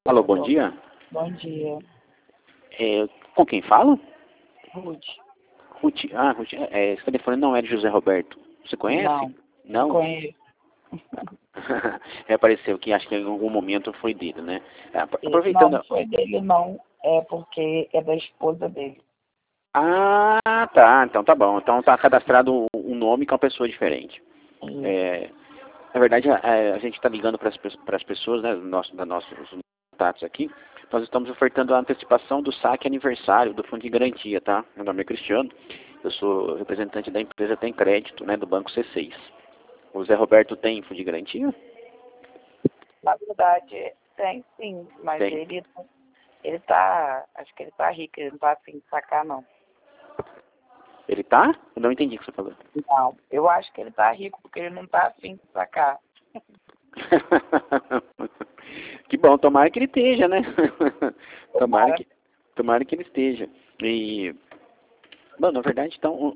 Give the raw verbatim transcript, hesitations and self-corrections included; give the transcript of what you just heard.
Alô, bom dia. Bom dia. É, com quem falo? Ruth. Ruth. Ah, Ruth. É, esse telefone não é de José Roberto. Você conhece? Não. Não? Conheço. É, apareceu que acho que em algum momento foi dele, né? É, ap- Não, aproveitando. não foi dele, não. É porque é da esposa dele. Ah, tá. Então tá bom. Então tá cadastrado um nome com uma pessoa diferente. Isso. É, na verdade, a, a gente está ligando para as pessoas, né, nosso, da nossos contatos aqui. Nós estamos ofertando a antecipação do saque aniversário do Fundo de Garantia, tá? Meu nome é Cristiano. Eu sou representante da empresa Tem Crédito, né, do Banco C seis. O Zé Roberto tem Fundo de Garantia? Na verdade, tem sim, mas Tem. ele, ele tá, acho que ele tá rico, ele não tá afim de sacar, não. Ele tá? Eu não entendi o que você falou. Não, eu acho que ele tá rico porque ele não tá afim de sacar. Que bom, tomara que ele esteja, né? Tomara Tomara. que, tomara que ele esteja. E, bom, na verdade, então,